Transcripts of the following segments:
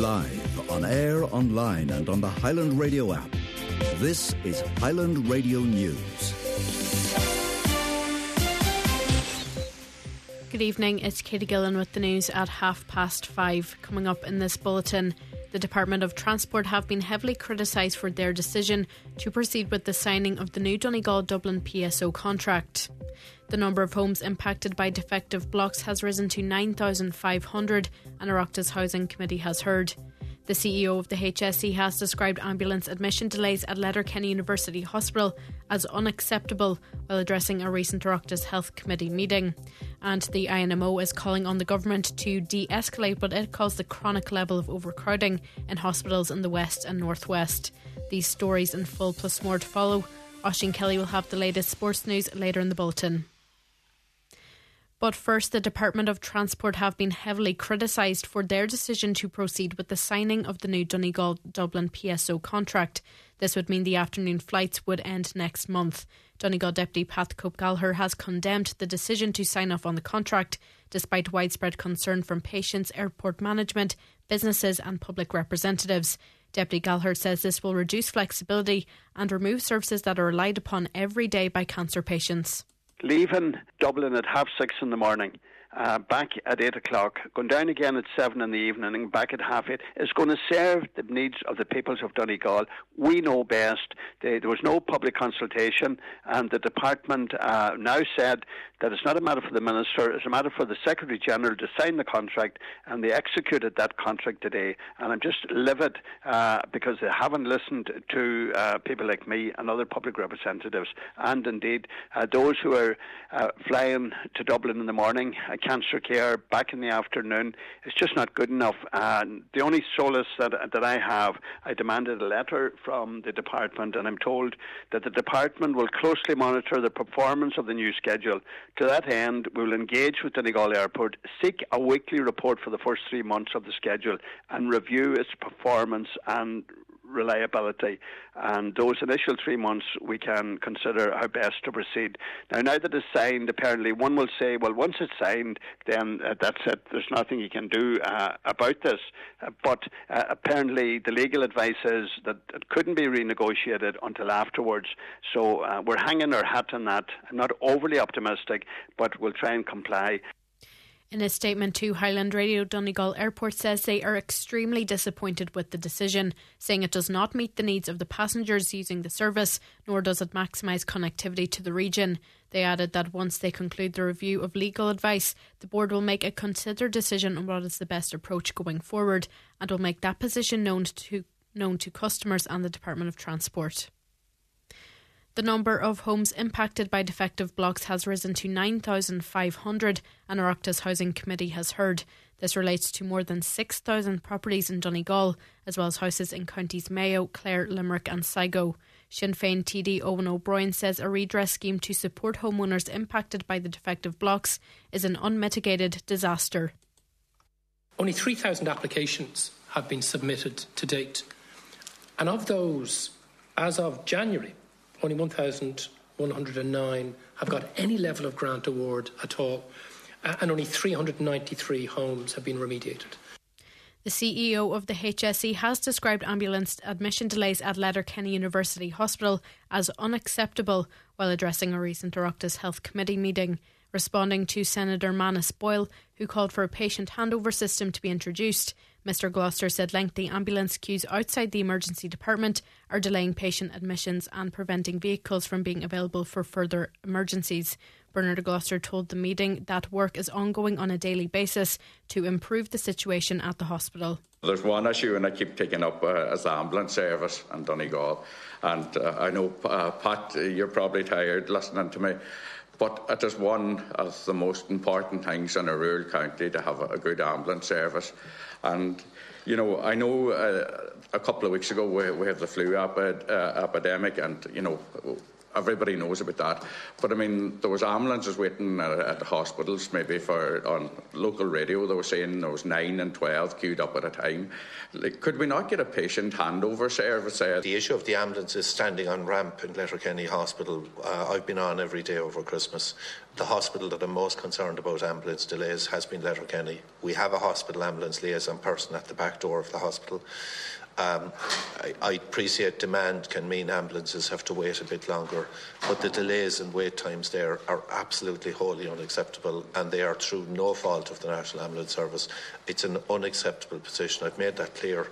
Live, on air, online and on the Highland Radio app. This is Highland Radio News. Good evening, it's Katie Gillen with the news at 5:30. Coming up in this bulletin, the Department of Transport have been heavily criticised for their decision to proceed with the signing of the new Donegal-Dublin PSO contract. The number of homes impacted by defective blocks has risen to 9,500, and Oireachtas Housing Committee has heard. The CEO of the HSE has described ambulance admission delays at Letterkenny University Hospital as unacceptable while addressing a recent Oireachtas Health Committee meeting. And the INMO is calling on the government to de-escalate what it calls the chronic level of overcrowding in hospitals in the West and North West. These stories in full plus more to follow. Oisín Kelly will have the latest sports news later in the bulletin. But first, the Department of Transport have been heavily criticised for their decision to proceed with the signing of the new Donegal-Dublin PSO contract. This would mean the afternoon flights would end next month. Donegal Deputy Pat Cope-Gallagher has condemned the decision to sign off on the contract, despite widespread concern from patients, airport management, businesses and public representatives. Deputy Gallagher says this will reduce flexibility and remove services that are relied upon every day by cancer patients. Leaving Dublin at 6:30 in the morning, back at 8 o'clock, going down again at 7 in the evening and back at 8:30 is going to serve the needs of the peoples of Donegal. We know best. There was no public consultation, and the department now said that it's not a matter for the Minister, it's a matter for the Secretary-General to sign the contract, and they executed that contract today. And I'm just livid because they haven't listened to people like me and other public representatives, and indeed those who are flying to Dublin in the morning, cancer care back in the afternoon. It's just not good enough. And the only solace that I have, I demanded a letter from the department, and I'm told that the department will closely monitor the performance of the new schedule. To that end, we will engage with Donegal Airport, seek a weekly report for the first 3 months of the schedule and review its performance and reliability. And those initial 3 months we can consider how best to proceed. Now that it's signed, apparently one will say, well, once it's signed, then that's it. There's nothing you can do about this. But apparently the legal advice is that it couldn't be renegotiated until afterwards. So we're hanging our hat on that. I'm not overly optimistic, but we'll try and comply. In a statement to Highland Radio, Donegal Airport says they are extremely disappointed with the decision, saying it does not meet the needs of the passengers using the service, nor does it maximise connectivity to the region. They added that once they conclude the review of legal advice, the board will make a considered decision on what is the best approach going forward, and will make that position known to customers and the Department of Transport. The number of homes impacted by defective blocks has risen to 9,500, and Oireachtas Housing Committee has heard. This relates to more than 6,000 properties in Donegal, as well as houses in counties Mayo, Clare, Limerick and Sligo. Sinn Féin TD Owen O'Brien says a redress scheme to support homeowners impacted by the defective blocks is an unmitigated disaster. Only 3,000 applications have been submitted to date, and of those, as of January, only 1,109 have got any level of grant award at all, and only 393 homes have been remediated. The CEO of the HSE has described ambulance admission delays at Letterkenny University Hospital as unacceptable while addressing a recent Oireachtas Health Committee meeting. Responding to Senator Manus Boyle, who called for a patient handover system to be introduced, Mr Gloucester said lengthy ambulance queues outside the emergency department are delaying patient admissions and preventing vehicles from being available for further emergencies. Bernard Gloucester told the meeting that work is ongoing on a daily basis to improve the situation at the hospital. There's one issue, and I keep taking up as the ambulance service in Donegal. And I know, Pat, you're probably tired listening to me. But it is one of the most important things in a rural county to have a good ambulance service. And, you know, I know a couple of weeks ago we had the flu epidemic, and, you know, Everybody knows about that. But I mean, there was ambulances waiting at the hospitals, maybe on local radio. They were saying there was 9 and 12 queued up at a time. Like, could we not get a patient handover service? The issue of the ambulance is standing on ramp in Letterkenny Hospital. I've been on every day over Christmas. The hospital that I'm most concerned about ambulance delays has been Letterkenny. We have a hospital ambulance liaison person at the back door of the hospital. I appreciate demand can mean ambulances have to wait a bit longer, but the delays and wait times there are absolutely wholly unacceptable, and they are through no fault of the National Ambulance Service. It's an unacceptable position. I've made that clear,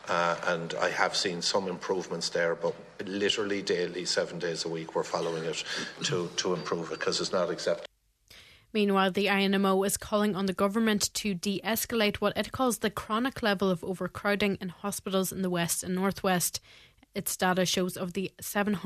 and I have seen some improvements there, but literally daily, 7 days a week, we're following it to improve it, because it's not acceptable. Meanwhile, the INMO is calling on the government to de-escalate what it calls the chronic level of overcrowding in hospitals in the West and Northwest. Its data shows of the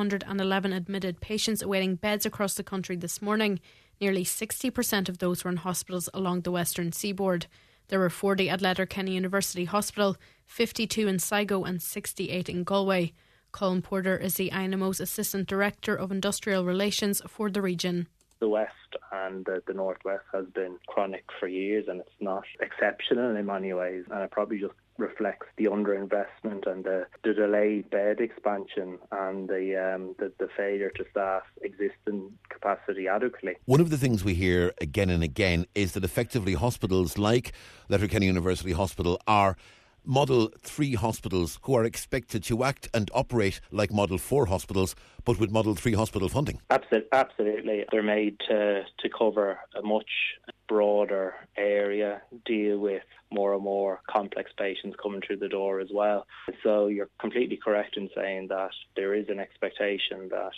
711 admitted patients awaiting beds across the country this morning, nearly 60% of those were in hospitals along the western seaboard. There were 40 at Letterkenny University Hospital, 52 in Sligo and 68 in Galway. Colin Porter is the INMO's Assistant Director of Industrial Relations for the region. The West and the Northwest has been chronic for years, and it's not exceptional in many ways, and it probably just reflects the underinvestment and the delayed bed expansion and the failure to staff existing capacity adequately. One of the things we hear again and again is that effectively hospitals like Letterkenny University Hospital are Model 3 hospitals who are expected to act and operate like Model 4 hospitals, but with Model 3 hospital funding. Absolutely. They're made to cover a much broader area, deal with more and more complex patients coming through the door as well. So you're completely correct in saying that there is an expectation that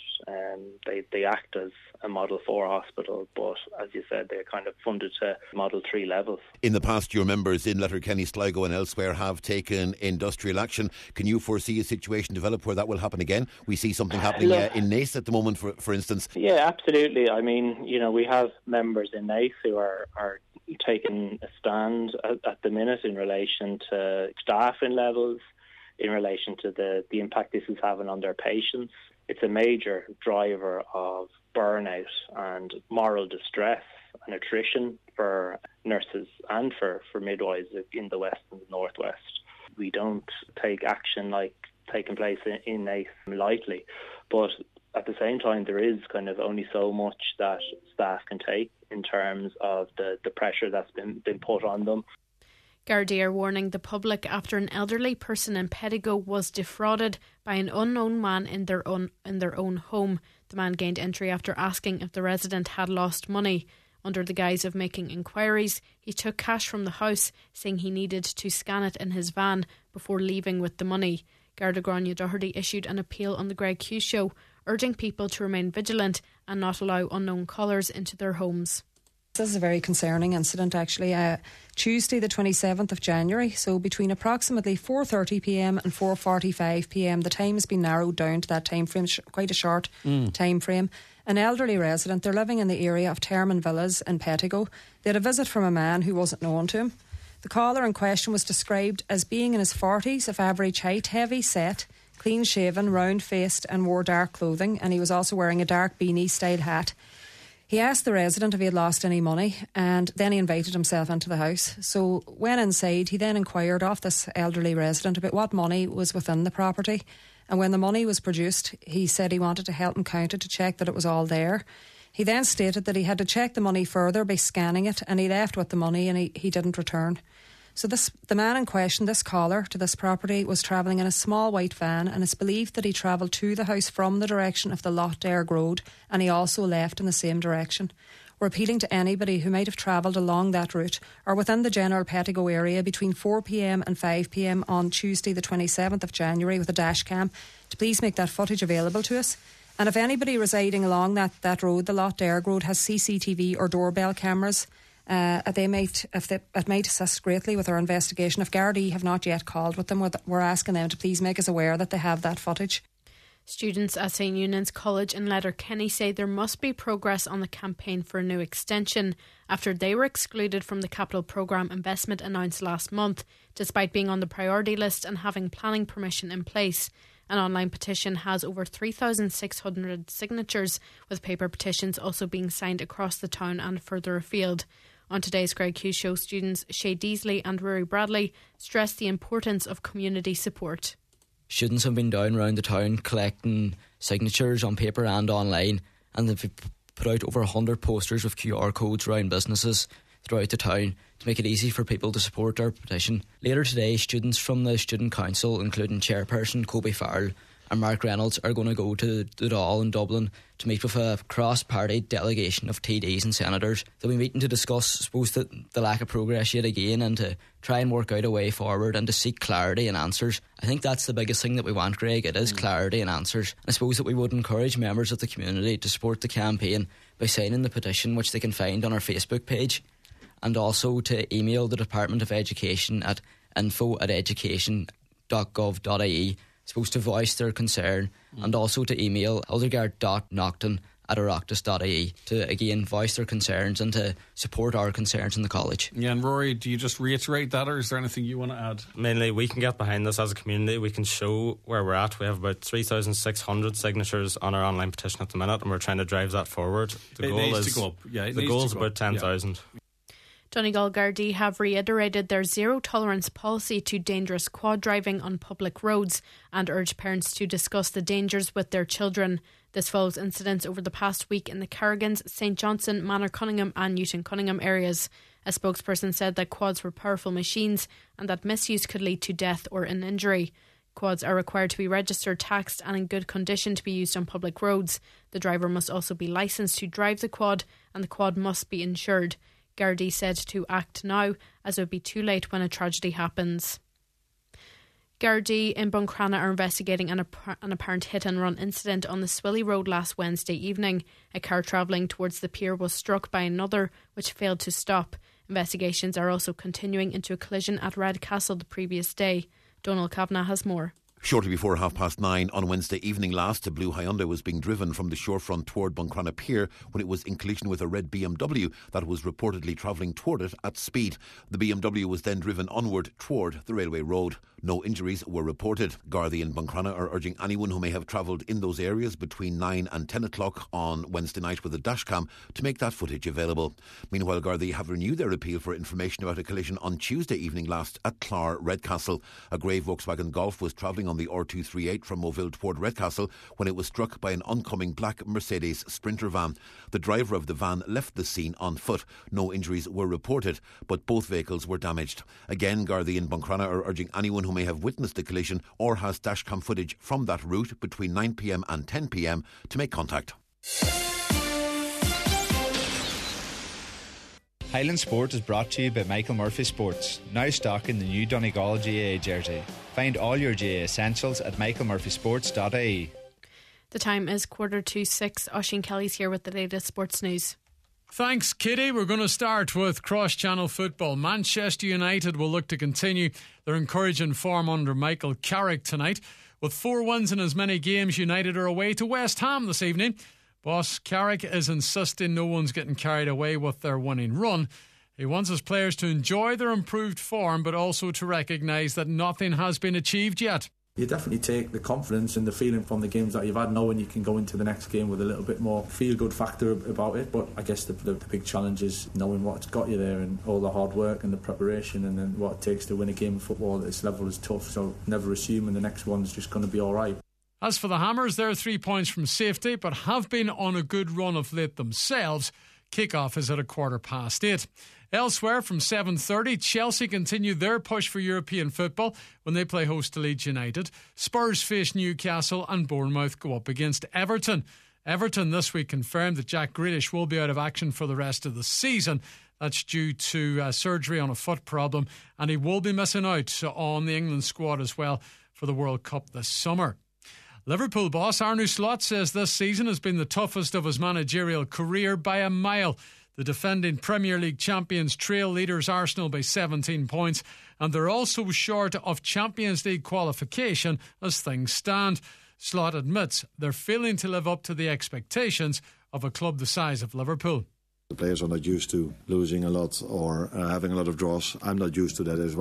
they act as a Model 4 hospital, but as you said, they're kind of funded to Model 3 levels. In the past, your members in Letterkenny, Sligo and elsewhere have taken industrial action. Can you foresee a situation develop where that will happen again? We see something happening in Naas at the moment, for instance. Yeah, absolutely. I mean, we have members in Naas who are taking a stand at the minute in relation to staffing levels, in relation to the impact this is having on their patients. It's a major driver of burnout and moral distress and attrition for nurses and for midwives in the West and the Northwest. We don't take action like taking place in Naas lightly, but at the same time, there is kind of only so much that staff can take in terms of the pressure that's been put on them. Gardaí are warning the public after an elderly person in Pettigo was defrauded by an unknown man in their own home. The man gained entry after asking if the resident had lost money. Under the guise of making inquiries, he took cash from the house, saying he needed to scan it in his van before leaving with the money. Garda Gráinne Doherty issued an appeal on the Greg Hughes Show, urging people to remain vigilant and not allow unknown callers into their homes. This is a very concerning incident, actually. Tuesday the 27th of January, so between approximately 4:30pm and 4:45pm, the time has been narrowed down to that time frame, quite a short time frame. An elderly resident, they're living in the area of Termon Villas in Pettigo. They had a visit from a man who wasn't known to him. The caller in question was described as being in his 40s, of average height, heavy set, clean shaven, round faced and wore dark clothing, and he was also wearing a dark beanie style hat. He asked the resident if he had lost any money, and then he invited himself into the house. So when inside, he then inquired of this elderly resident about what money was within the property, and when the money was produced, he said he wanted to help him count it to check that it was all there. He then stated that he had to check the money further by scanning it, and he left with the money and he didn't return. So the man in question, this caller to this property, was travelling in a small white van, and it's believed that he travelled to the house from the direction of the Loch Derg Road, and he also left in the same direction. We're appealing to anybody who might have travelled along that route or within the general Pettigo area between 4pm and 5pm on Tuesday the 27th of January with a dash cam to please make that footage available to us. And if anybody residing along that road, the Loch Derg Road, has CCTV or doorbell cameras, it might assist greatly with our investigation. If Gardaí have not yet called with them, we're asking them to please make us aware that they have that footage. Students at St Eunan's College in Letterkenny say there must be progress on the campaign for a new extension after they were excluded from the capital programme investment announced last month, despite being on the priority list and having planning permission in place. An online petition has over 3,600 signatures, with paper petitions also being signed across the town and further afield. On today's Greg Hughes Show, students Shay Deasley and Rory Bradley stressed the importance of community support. Students have been down around the town collecting signatures on paper and online, and they've put out over 100 posters with QR codes around businesses throughout the town to make it easy for people to support our petition. Later today, students from the Student Council, including Chairperson Kobe Farrell and Mark Reynolds, are going to go to the Dáil in Dublin to meet with a cross-party delegation of TDs and senators. They'll be meeting to discuss, I suppose, the lack of progress yet again, and to try and work out a way forward and to seek clarity and answers. I think that's the biggest thing that we want, Greg. It is clarity and answers. And I suppose that we would encourage members of the community to support the campaign by signing the petition, which they can find on our Facebook page, and also to email the Department of Education at info@education.gov.ie, supposed to voice their concern, and also to email eldergard.nocton@oireachtas.ie to again voice their concerns and to support our concerns in the college. Yeah, and Rory, do you just reiterate that, or is there anything you want to add? Mainly, we can get behind this as a community. We can show where we're at. We have about 3,600 signatures on our online petition at the minute, and we're trying to drive that forward. The goal is to go up. Yeah, the goal is about 10,000. Yeah. Donegal Gardaí have reiterated their zero-tolerance policy to dangerous quad driving on public roads and urged parents to discuss the dangers with their children. This follows incidents over the past week in the Carrigans, St Johnstone, Manor Cunningham and Newton Cunningham areas. A spokesperson said that quads were powerful machines and that misuse could lead to death or an injury. Quads are required to be registered, taxed and in good condition to be used on public roads. The driver must also be licensed to drive the quad and the quad must be insured. Gardaí said to act now, as it would be too late when a tragedy happens. Gardaí in Buncrana are investigating an apparent hit-and-run incident on the Swilly Road last Wednesday evening. A car travelling towards the pier was struck by another, which failed to stop. Investigations are also continuing into a collision at Redcastle the previous day. Donald Kavanagh has more. Shortly before 9:30 on Wednesday evening last, a blue Hyundai was being driven from the shorefront toward Buncrana Pier when it was in collision with a red BMW that was reportedly travelling toward it at speed. The BMW was then driven onward toward the railway road. No injuries were reported. Gardaí and Buncrana are urging anyone who may have travelled in those areas between 9 and 10 o'clock on Wednesday night with a dashcam to make that footage available. Meanwhile, Gardaí have renewed their appeal for information about a collision on Tuesday evening last at Clár, Redcastle. A grey Volkswagen Golf was travelling on the R238 from Moville toward Redcastle when it was struck by an oncoming black Mercedes Sprinter van. The driver of the van left the scene on foot. No injuries were reported, but both vehicles were damaged. Again, Gardaí and Buncrana are urging anyone who may have witnessed the collision or has dashcam footage from that route between 9 p.m. and 10 p.m. to make contact. Highland Sport is brought to you by Michael Murphy Sports, now stocking the new Donegal GAA jersey. Find all your GAA essentials at michaelmurphysports.ie. The time is 6:45. Oisin Kelly's here with the latest sports news. Thanks, Kitty. We're going to start with cross-channel football. Manchester United will look to continue their encouraging form under Michael Carrick tonight. With 4 wins in as many games, United are away to West Ham this evening. Boss Carrick is insisting no one's getting carried away with their winning run. He wants his players to enjoy their improved form, but also to recognise that nothing has been achieved yet. You definitely take the confidence and the feeling from the games that you've had, knowing you can go into the next game with a little bit more feel-good factor about it. But I guess the big challenge is knowing what's got you there, and all the hard work and the preparation, and then what it takes to win a game of football at this level is tough. So never assuming the next one's just going to be all right. As for the Hammers, they're 3 points from safety, but have been on a good run of late themselves. Kick-off is at 8:15. Elsewhere, from 7:30, Chelsea continue their push for European football when they play host to Leeds United. Spurs face Newcastle and Bournemouth go up against Everton. Everton this week confirmed that Jack Grealish will be out of action for the rest of the season. That's due to surgery on a foot problem, and he will be missing out on the England squad as well for the World Cup this summer. Liverpool boss Arne Slot says this season has been the toughest of his managerial career by a mile. The defending Premier League champions trail leaders Arsenal by 17 points, and they're also short of Champions League qualification as things stand. Slot admits they're failing to live up to the expectations of a club the size of Liverpool. The players are not used to losing a lot or having a lot of draws. I'm not used to that as well.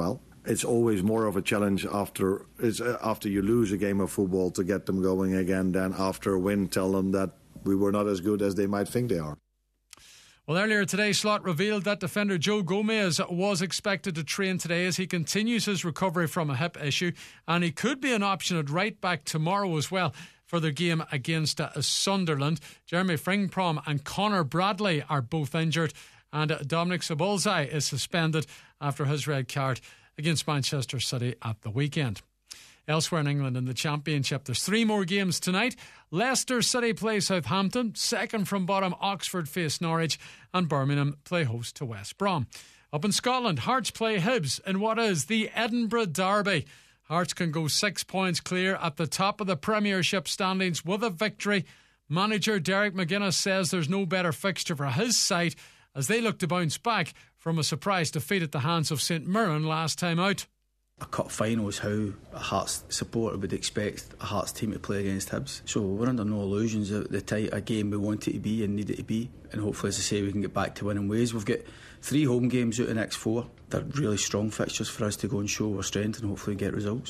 it's always more of a challenge after you lose a game of football to get them going again than after a win tell them that we were not as good as they might think they are. Well, earlier today, Slot revealed that defender Joe Gomez was expected to train today as he continues his recovery from a hip issue, and he could be an option at right back tomorrow as well for their game against Sunderland. Jeremy Frimpong and Connor Bradley are both injured, and Dominic Szoboszlai is suspended after his red card against Manchester City at the weekend. Elsewhere in England in the Championship, there's 3 more games tonight. Leicester City play Southampton, second from bottom Oxford face Norwich, and Birmingham play host to West Brom. Up in Scotland, Hearts play Hibs in what is the Edinburgh Derby. Hearts can go 6 points clear at the top of the Premiership standings with a victory. Manager Derek McGuinness says there's no better fixture for his side as they look to bounce back from a surprise defeat at the hands of St Mirren last time out. A cup final is how a Hearts supporter would expect a Hearts team to play against Hibs. So we're under no illusions that the type of game we want it to be and need it to be. And hopefully, as I say, we can get back to winning ways. We've got 3 home games out of the next 4. They're really strong fixtures for us to go and show our strength and hopefully get results.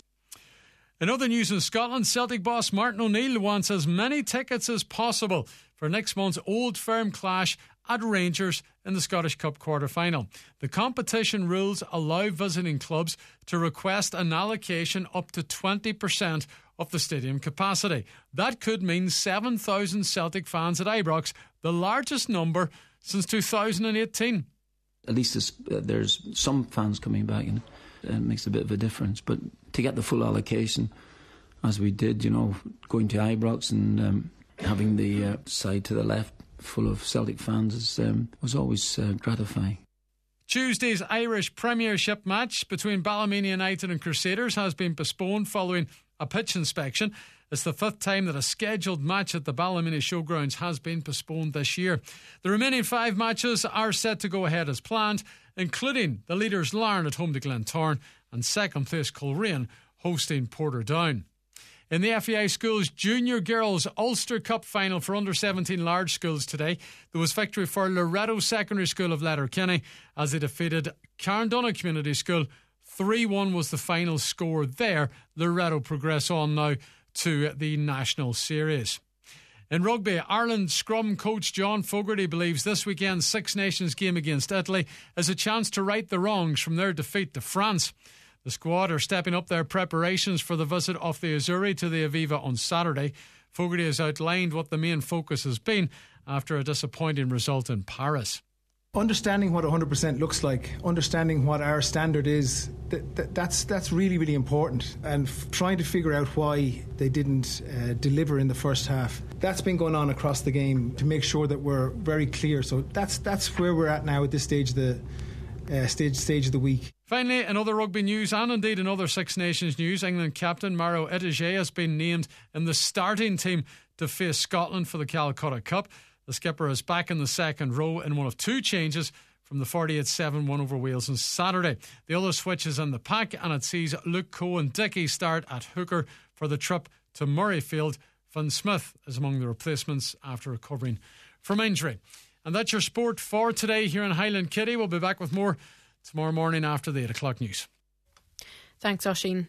In other news in Scotland, Celtic boss Martin O'Neill wants as many tickets as possible for next month's Old Firm clash at Rangers in the Scottish Cup quarter-final. The competition rules allow visiting clubs to request an allocation up to 20% of the stadium capacity. That could mean 7,000 Celtic fans at Ibrox, the largest number since 2018. At least there's some fans coming back, and it makes a bit of a difference. But to get the full allocation, as we did, going to Ibrox and having the side to the left full of Celtic fans was always gratifying. Tuesday's Irish Premiership match between Ballymena United and Crusaders has been postponed following a pitch inspection. It's the 5th time that a scheduled match at the Ballymena Showgrounds has been postponed this year. The remaining 5 matches are set to go ahead as planned, including the leaders Larne at home to Glentoran and second place Coleraine hosting Portadown. In the FAI Schools Junior Girls Ulster Cup final for under-17 large schools today, there was victory for Loretto Secondary School of Letterkenny as they defeated Carndonagh Community School. 3-1 was the final score there. Loretto progress on now to the National Series. In rugby, Ireland scrum coach John Fogarty believes this weekend's Six Nations game against Italy is a chance to right the wrongs from their defeat to France. The squad are stepping up their preparations for the visit of the Azzurri to the Aviva on Saturday. Fogarty has outlined what the main focus has been after a disappointing result in Paris. Understanding what 100% looks like, understanding what our standard is, that's really, really important. And trying to figure out why they didn't deliver in the first half. That's been going on across the game to make sure that we're very clear. So that's where we're at now at this stage of the stage of the week. Finally, in other rugby news and indeed in other Six Nations news, England captain Maro Itoje has been named in the starting team to face Scotland for the Calcutta Cup. The skipper is back in the second row in one of 2 changes from the 48-7 win over Wales on Saturday. The other switch is in the pack and it sees Luke Coe and Dickey start at hooker for the trip to Murrayfield. Finn Smith is among the replacements after recovering from injury. And that's your sport for today here in Highland Kitty. We'll be back with more tomorrow morning after the 8 o'clock news. Thanks, Oisín.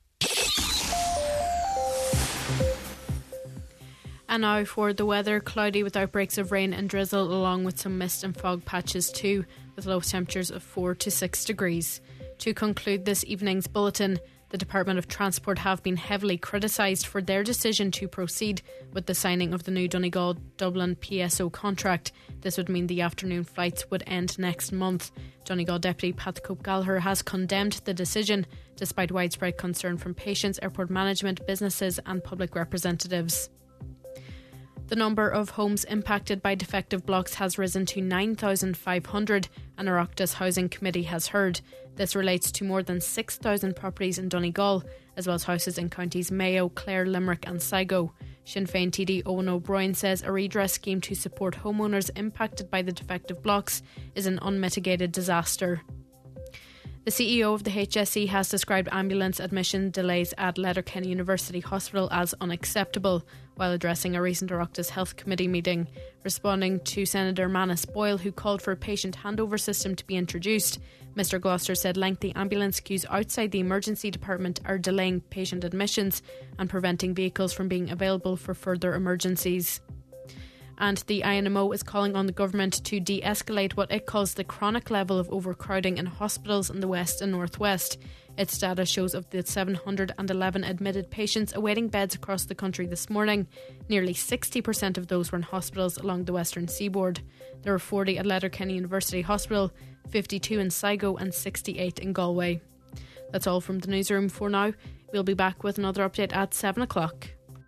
And now for the weather. Cloudy with outbreaks of rain and drizzle along with some mist and fog patches too, with low temperatures of 4 to 6 degrees. To conclude this evening's bulletin, the Department of Transport have been heavily criticised for their decision to proceed with the signing of the new Donegal-Dublin PSO contract. This would mean the afternoon flights would end next month. Donegal Deputy Pat Cope Gallagher has condemned the decision, despite widespread concern from patients, airport management, businesses and public representatives. The number of homes impacted by defective blocks has risen to 9,500, an Oireachtas Housing Committee has heard. This relates to more than 6,000 properties in Donegal, as well as houses in counties Mayo, Clare, Limerick and Sligo. Sinn Féin TD Owen O'Brien says a redress scheme to support homeowners impacted by the defective blocks is an unmitigated disaster. The CEO of the HSE has described ambulance admission delays at Letterkenny University Hospital as unacceptable while addressing a recent Oireachtas Health Committee meeting. Responding to Senator Manus Boyle, who called for a patient handover system to be introduced, Mr Gloucester said lengthy ambulance queues outside the emergency department are delaying patient admissions and preventing vehicles from being available for further emergencies. And the INMO is calling on the government to de-escalate what it calls the chronic level of overcrowding in hospitals in the West and North West. Its data shows of the 711 admitted patients awaiting beds across the country this morning, nearly 60% of those were in hospitals along the western seaboard. There were 40 at Letterkenny University Hospital, 52 in Sligo and 68 in Galway. That's all from the newsroom for now. We'll be back with another update at 7 o'clock.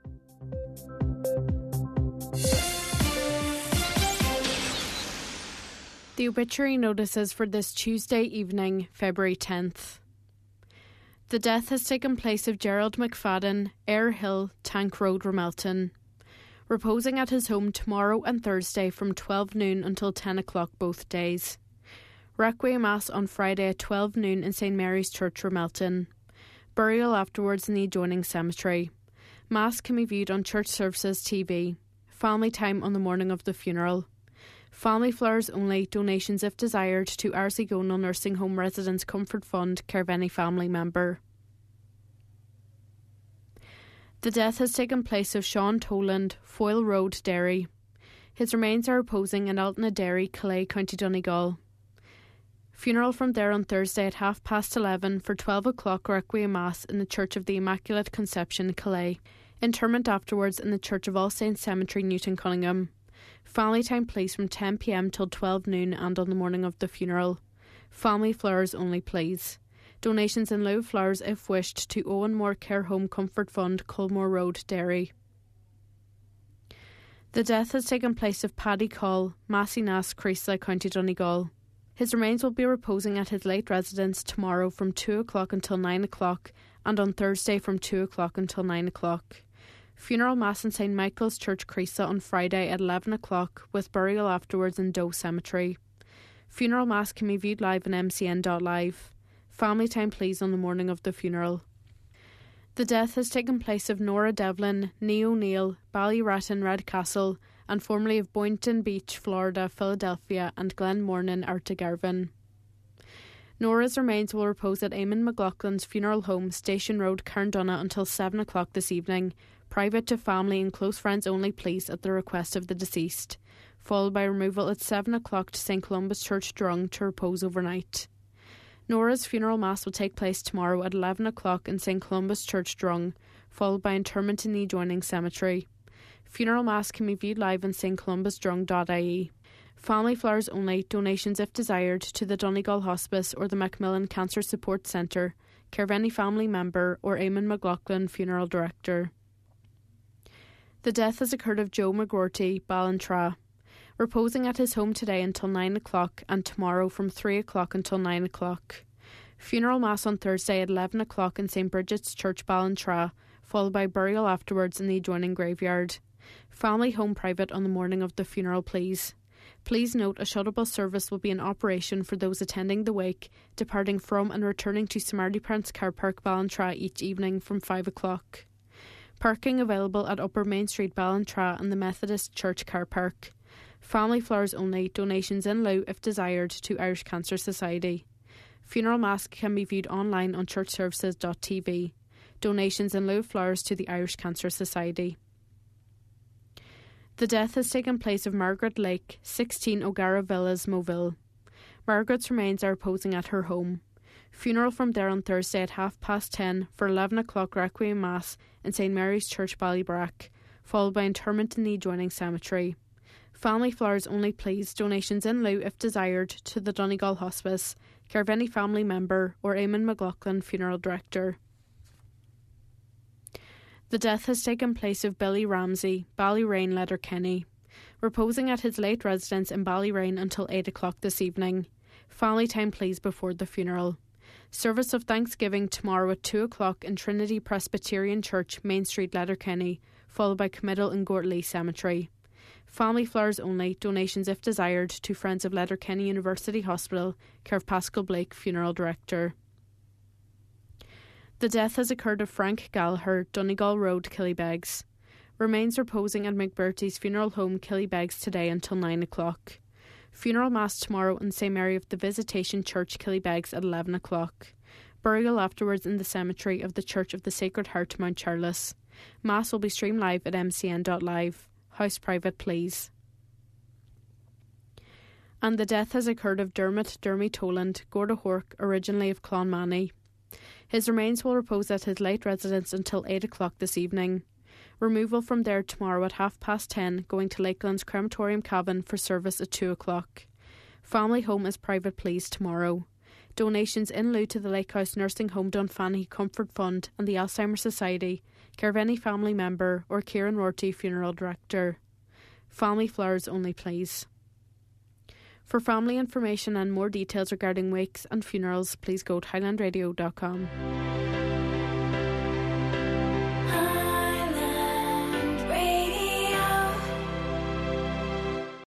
The obituary notices for this Tuesday evening, February 10th. The death has taken place of Gerald McFadden, Ayr Hill, Tank Road, Ramelton. Reposing at his home tomorrow and Thursday from 12 noon until 10 o'clock both days. Requiem Mass on Friday at 12 noon in St Mary's Church, Ramelton. Burial afterwards in the adjoining cemetery. Mass can be viewed on Church Services TV. Family time on the morning of the funeral. Family flowers only, donations if desired to Arsigonal Nursing Home Residents Comfort Fund, care of any family member. The death has taken place of Sean Toland, Foyle Road, Derry. His remains are reposing in Altona Derry, Calais, County Donegal. Funeral from there on Thursday at 11:30 for 12 o'clock Requiem Mass in the Church of the Immaculate Conception, Calais. Interment afterwards in the Church of All Saints Cemetery, Newton Cunningham. Family time please from 10 p.m. till 12 noon and on the morning of the funeral. Family flowers only please. Donations in lieu of flowers if wished to Owen Moore Care Home Comfort Fund, Culmore Road, Derry. The death has taken place of Paddy Call, Masseynass, Creasla, County Donegal. His remains will be reposing at his late residence tomorrow from 2 o'clock until 9 o'clock and on Thursday from 2 o'clock until 9 o'clock. Funeral Mass in St Michael's Church, Creasla on Friday at 11 o'clock with burial afterwards in Doe Cemetery. Funeral Mass can be viewed live on mcn.live. Family time please on the morning of the funeral. The death has taken place of Nora Devlin, Nee O'Neill, Ballyratton, Redcastle and formerly of Boynton Beach, Florida, Philadelphia and Glenmornan, Artagarvan. Nora's remains will repose at Eamon McLaughlin's funeral home, Station Road, Carndonagh until 7 o'clock this evening. Private to family and close friends only please at the request of the deceased. Followed by removal at 7 o'clock to St Columbus Church, Drung to repose overnight. Nora's funeral mass will take place tomorrow at 11 o'clock in St Columbus Church, Drung, followed by interment in the adjoining cemetery. Funeral mass can be viewed live on stcolumbusdrung.ie. Family flowers only, donations if desired to the Donegal Hospice or the Macmillan Cancer Support Centre, care of any family member or Eamon McLaughlin, funeral director. The death has occurred of Joe McGorty, Ballintra, reposing at his home today until 9 o'clock and tomorrow from 3 o'clock until 9 o'clock. Funeral Mass on Thursday at 11 o'clock in St Bridget's Church, Ballintra, followed by burial afterwards in the adjoining graveyard. Family home private on the morning of the funeral please. Please note a shuttle bus service will be in operation for those attending the wake, departing from and returning to Samardi Prince Car Park, Ballintra each evening from 5 o'clock. Parking available at Upper Main Street, Ballintra and the Methodist Church Car Park. Family flowers only, donations in lieu if desired to Irish Cancer Society. Funeral Mass can be viewed online on churchservices.tv. Donations in lieu of flowers to the Irish Cancer Society. The death has taken place of Margaret Lake, 16 O'Gara Villas, Moville. Margaret's remains are reposing at her home. Funeral from there on Thursday at 10:30 for 11 o'clock Requiem Mass in St Mary's Church, Ballybrack, followed by interment in the adjoining cemetery. Family flowers only please, donations in lieu if desired to the Donegal Hospice, care of any family member or Eamon McLaughlin, funeral director. The death has taken place of Billy Ramsey, Ballyrain, Letterkenny, reposing at his late residence in Ballyrain until 8 o'clock this evening. Family time please before the funeral. Service of Thanksgiving tomorrow at 2 o'clock in Trinity Presbyterian Church, Main Street, Letterkenny, followed by committal in Gortley Cemetery. Family flowers only, donations if desired, to Friends of Letterkenny University Hospital, care of Pascal Blake, Funeral Director. The death has occurred of Frank Gallagher, Donegal Road, Killybegs. Remains reposing at McBurty's Funeral Home, Killybegs today until 9 o'clock. Funeral Mass tomorrow in St Mary of the Visitation Church, Killybegs at 11 o'clock. Burial afterwards in the cemetery of the Church of the Sacred Heart, Mount Charles. Mass will be streamed live at mcn.live. House private, please. And the death has occurred of Dermot Dermy Toland, Gorda Hork, originally of Clonmany. His remains will repose at his late residence until 8 o'clock this evening. Removal from there tomorrow at 10:30, going to Lakeland's Crematorium Cavan for service at 2 o'clock. Family home is private, please, tomorrow. Donations in lieu to the Lakehouse Nursing Home Dunfanny Comfort Fund and the Alzheimer's Society, care of any family member or Kieran Rorty, Funeral Director. Family flowers only, please. For family information and more details regarding wakes and funerals, please go to highlandradio.com.